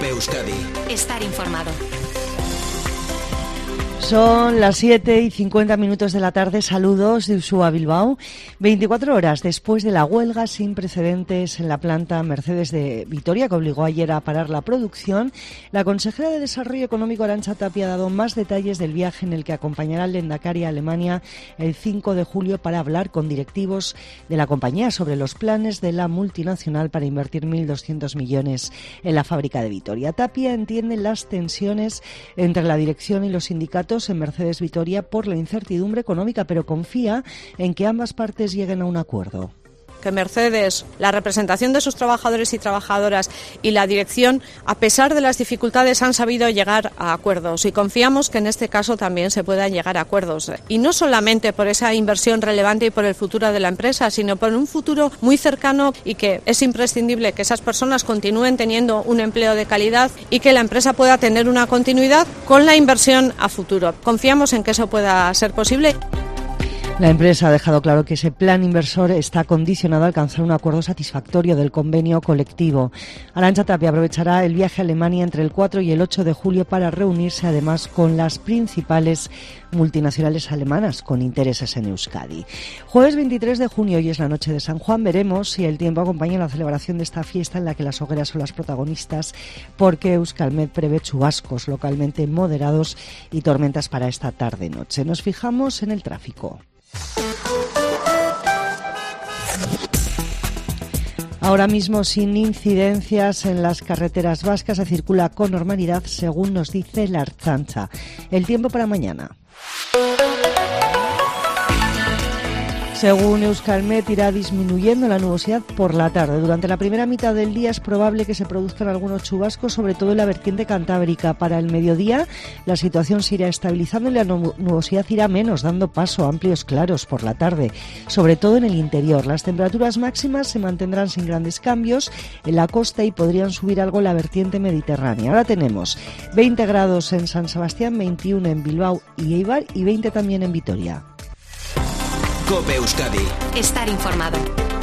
COPE Euskadi. Estar informado. Son las 7:50 de la tarde. Saludos de Ushua, Bilbao. 24 horas después de la huelga sin precedentes en la planta Mercedes de Vitoria, que obligó ayer a parar la producción, la consejera de Desarrollo Económico, Arantxa Tapia, ha dado más detalles del viaje en el que acompañará al Lehendakari a Alemania el 5 de julio para hablar con directivos de la compañía sobre los planes de la multinacional para invertir 1.200 millones en la fábrica de Vitoria. Tapia entiende las tensiones entre la dirección y los sindicatos en Mercedes Vitoria por la incertidumbre económica, pero confía en que ambas partes lleguen a un acuerdo. Que Mercedes, la representación de sus trabajadores y trabajadoras y la dirección, a pesar de las dificultades, han sabido llegar a acuerdos, y confiamos que en este caso también se puedan llegar a acuerdos. Y no solamente por esa inversión relevante y por el futuro de la empresa, sino por un futuro muy cercano, y que es imprescindible que esas personas continúen teniendo un empleo de calidad y que la empresa pueda tener una continuidad con la inversión a futuro. Confiamos en que eso pueda ser posible. La empresa ha dejado claro que ese plan inversor está condicionado a alcanzar un acuerdo satisfactorio del convenio colectivo. Arantxa Tapia aprovechará el viaje a Alemania entre el 4 y el 8 de julio para reunirse además con las principales multinacionales alemanas con intereses en Euskadi. Jueves 23 de junio, hoy es la noche de San Juan. Veremos si el tiempo acompaña la celebración de esta fiesta en la que las hogueras son las protagonistas, porque Euskalmet prevé chubascos localmente moderados y tormentas para esta tarde-noche. Nos fijamos en el tráfico. Ahora mismo sin incidencias en las carreteras vascas, se circula con normalidad según nos dice la Ertzaintza. El tiempo para mañana. Según Euskalmet, irá disminuyendo la nubosidad por la tarde. Durante la primera mitad del día es probable que se produzcan algunos chubascos, sobre todo en la vertiente cantábrica. Para el mediodía la situación se irá estabilizando y la nubosidad irá menos, dando paso a amplios claros por la tarde, sobre todo en el interior. Las temperaturas máximas se mantendrán sin grandes cambios en la costa y podrían subir algo en la vertiente mediterránea. Ahora tenemos 20 grados en San Sebastián, 21 en Bilbao y Eibar y 20 también en Vitoria. COPE Euskadi. Estar informado.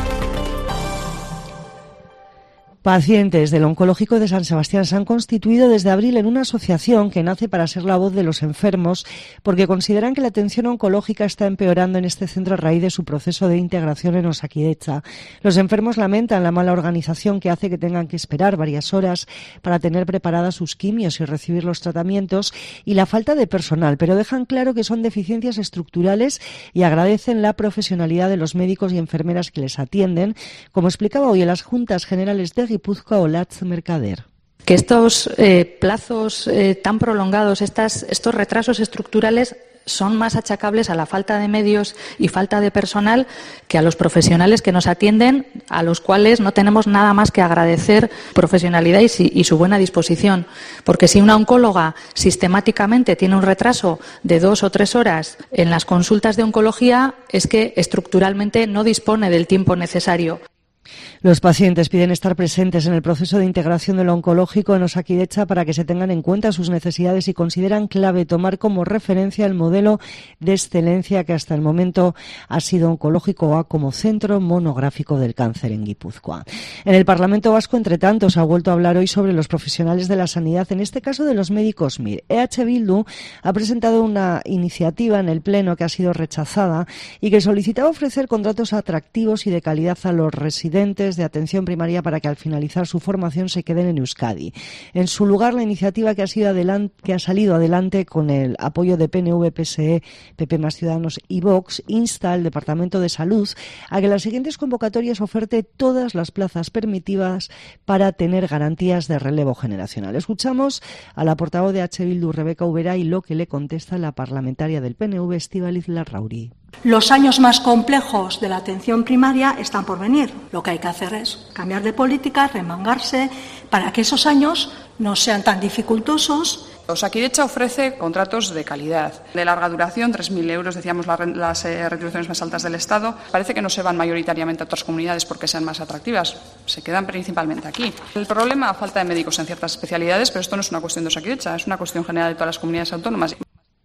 Pacientes del Oncológico de San Sebastián se han constituido desde abril en una asociación que nace para ser la voz de los enfermos, porque consideran que la atención oncológica está empeorando en este centro a raíz de su proceso de integración en Osakidetza. Los enfermos lamentan la mala organización que hace que tengan que esperar varias horas para tener preparadas sus quimios y recibir los tratamientos, y la falta de personal, pero dejan claro que son deficiencias estructurales y agradecen la profesionalidad de los médicos y enfermeras que les atienden, como explicaba hoy en las Juntas Generales de Guipúzcoa Olatz Mercader. Que estos plazos tan prolongados, estos retrasos estructurales son más achacables a la falta de medios y falta de personal que a los profesionales que nos atienden, a los cuales no tenemos nada más que agradecer profesionalidad y su buena disposición. Porque si una oncóloga sistemáticamente tiene un retraso de 2 o 3 horas en las consultas de oncología, es que estructuralmente no dispone del tiempo necesario. Los pacientes piden estar presentes en el proceso de integración del oncológico en Osakidetza para que se tengan en cuenta sus necesidades, y consideran clave tomar como referencia el modelo de excelencia que hasta el momento ha sido Oncológico A como centro monográfico del cáncer en Guipúzcoa. En el Parlamento Vasco, entre tanto, se ha vuelto a hablar hoy sobre los profesionales de la sanidad, en este caso de los médicos MIR. EH Bildu ha presentado una iniciativa en el Pleno que ha sido rechazada y que solicitaba ofrecer contratos atractivos y de calidad a los residentes de atención primaria para que al finalizar su formación se queden en Euskadi. En su lugar, la iniciativa que ha salido adelante con el apoyo de PNV, PSE, PP más Ciudadanos y Vox, insta al Departamento de Salud a que las siguientes convocatorias oferte todas las plazas permitidas para tener garantías de relevo generacional. Escuchamos a la portavoz de H. Bildu, Rebeca Ubera, y lo que le contesta la parlamentaria del PNV, Estíbaliz Larrauri. Los años más complejos de la atención primaria están por venir. Lo que hay que hacer es cambiar de política, remangarse, para que esos años no sean tan dificultosos. Osakidetza ofrece contratos de calidad, de larga duración, 3.000 euros, decíamos, las retribuciones más altas del Estado. Parece que no se van mayoritariamente a otras comunidades porque sean más atractivas, se quedan principalmente aquí. El problema, falta de médicos en ciertas especialidades, pero esto no es una cuestión de Osakidetza, es una cuestión general de todas las comunidades autónomas.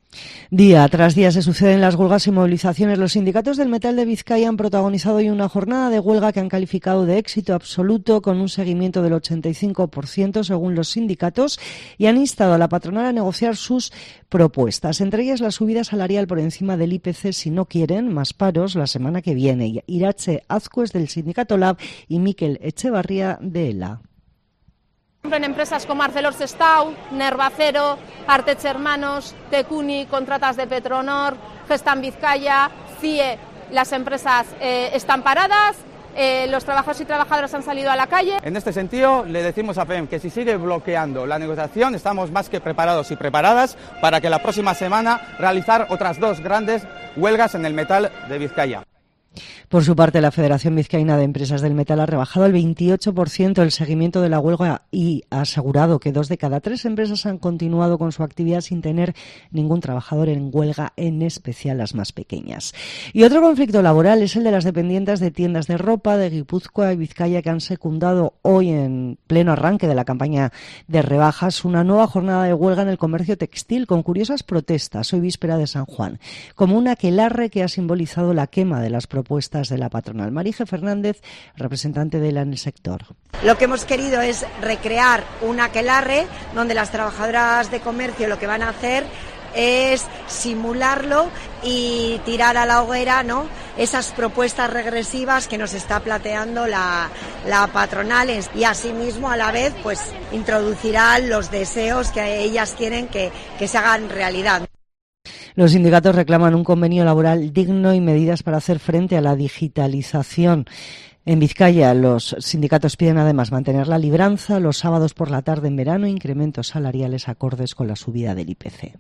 Día tras día se suceden las huelgas y movilizaciones. Los sindicatos del metal de Vizcaya han protagonizado hoy una jornada de huelga que han calificado de éxito absoluto, con un seguimiento del 85% según los sindicatos, y han instado a la patronal a negociar sus propuestas, entre ellas la subida salarial por encima del IPC si no quieren más paros la semana que viene. Irache Azcues del sindicato LAB y Miquel Echevarría de ELA. En empresas como ArcelorSestao, Nervacero, Arteche Hermanos, Tecuni, Contratas de Petronor, Gestamp Vizcaya, CIE, las empresas están paradas, los trabajadores y trabajadoras han salido a la calle. En este sentido, le decimos a FEM que si sigue bloqueando la negociación, estamos más que preparados y preparadas para que la próxima semana realizar otras 2 grandes huelgas en el metal de Vizcaya. Por su parte, la Federación Vizcaína de Empresas del Metal ha rebajado al 28% el seguimiento de la huelga y ha asegurado que 2 de cada 3 empresas han continuado con su actividad sin tener ningún trabajador en huelga, en especial las más pequeñas. Y otro conflicto laboral es el de las dependientes de tiendas de ropa de Guipúzcoa y Vizcaya, que han secundado hoy, en pleno arranque de la campaña de rebajas, una nueva jornada de huelga en el comercio textil, con curiosas protestas hoy víspera de San Juan, como un aquelarre que ha simbolizado la quema de las propuestas de la patronal. Marije Fernández, representante de ELA en el sector. Lo que hemos querido es recrear un aquelarre donde las trabajadoras de comercio lo que van a hacer es simularlo y tirar a la hoguera, ¿no?, esas propuestas regresivas que nos está planteando la patronal, y asimismo a la vez pues introducirá los deseos que ellas quieren que se hagan realidad. Los sindicatos reclaman un convenio laboral digno y medidas para hacer frente a la digitalización. En Vizcaya, los sindicatos piden además mantener la libranza los sábados por la tarde en verano e incrementos salariales acordes con la subida del IPC.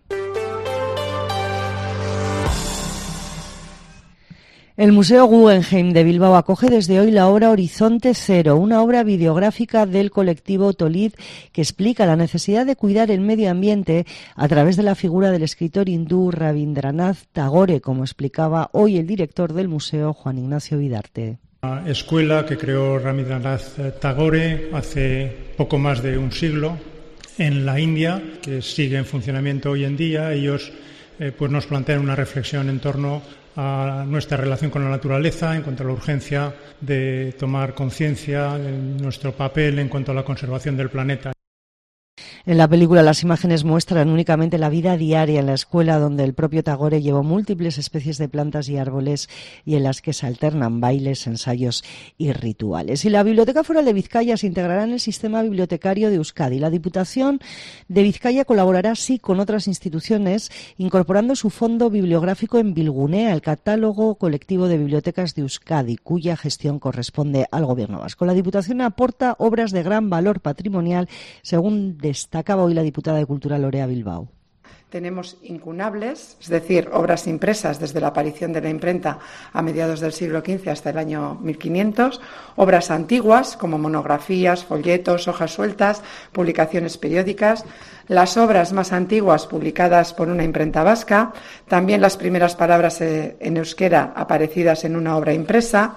El Museo Guggenheim de Bilbao acoge desde hoy la obra Horizonte Cero, una obra videográfica del colectivo Tolid que explica la necesidad de cuidar el medio ambiente a través de la figura del escritor hindú Rabindranath Tagore, como explicaba hoy el director del museo, Juan Ignacio Vidarte. La escuela que creó Rabindranath Tagore hace poco más de un siglo en la India, que sigue en funcionamiento hoy en día. Ellos pues nos plantean una reflexión en torno a nuestra relación con la naturaleza, en cuanto a la urgencia de tomar conciencia de nuestro papel en cuanto a la conservación del planeta. En la película las imágenes muestran únicamente la vida diaria en la escuela, donde el propio Tagore llevó múltiples especies de plantas y árboles y en las que se alternan bailes, ensayos y rituales. Y la Biblioteca Foral de Vizcaya se integrará en el sistema bibliotecario de Euskadi. La Diputación de Vizcaya colaborará así con otras instituciones, incorporando su fondo bibliográfico en Bilgunea, el catálogo colectivo de bibliotecas de Euskadi, cuya gestión corresponde al Gobierno vasco. La Diputación aporta obras de gran valor patrimonial, según destacaba hoy la diputada de Cultura Lorea Bilbao. Tenemos incunables, es decir, obras impresas desde la aparición de la imprenta a mediados del siglo XV hasta el año 1500, obras antiguas como monografías, folletos, hojas sueltas, publicaciones periódicas, las obras más antiguas publicadas por una imprenta vasca, también las primeras palabras en euskera aparecidas en una obra impresa.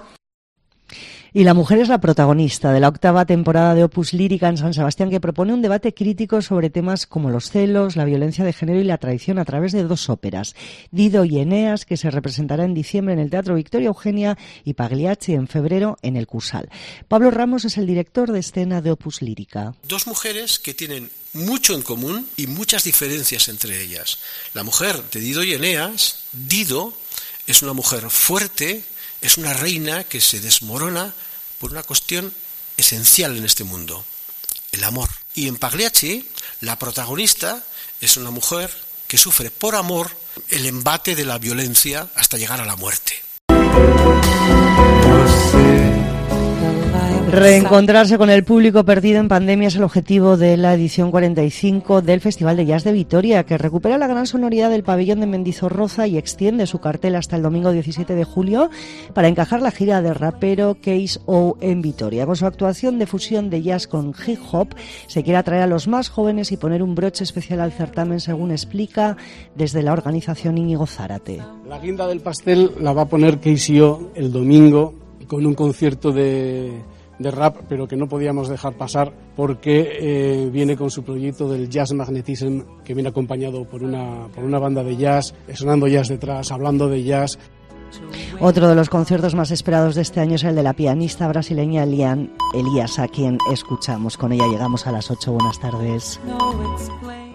Y la mujer es la protagonista de la 8ª temporada de Opus Lírica en San Sebastián, que propone un debate crítico sobre temas como los celos, la violencia de género y la traición a través de 2 óperas, Dido y Eneas, que se representará en diciembre en el Teatro Victoria Eugenia, y Pagliacci en febrero en el Cursal. Pablo Ramos es el director de escena de Opus Lírica. 2 mujeres que tienen mucho en común y muchas diferencias entre ellas. La mujer de Dido y Eneas, Dido, es una mujer fuerte, es una reina que se desmorona por una cuestión esencial en este mundo, el amor. Y en Pagliacci, la protagonista es una mujer que sufre por amor el embate de la violencia hasta llegar a la muerte. Reencontrarse con el público perdido en pandemia es el objetivo de la edición 45 del Festival de Jazz de Vitoria, que recupera la gran sonoridad del pabellón de Mendizorroza y extiende su cartel hasta el domingo 17 de julio para encajar la gira del rapero Case O en Vitoria. Con su actuación de fusión de jazz con hip hop, se quiere atraer a los más jóvenes y poner un broche especial al certamen, según explica desde la organización Íñigo Zárate. La guinda del pastel la va a poner Case O el domingo con un concierto de de rap, pero que no podíamos dejar pasar porque viene con su proyecto del Jazz Magnetism, que viene acompañado por una banda de jazz, sonando jazz detrás, hablando de jazz. Otro de los conciertos más esperados de este año es el de la pianista brasileña Lian Elias, a quien escuchamos. Con ella llegamos a las 8. Buenas tardes.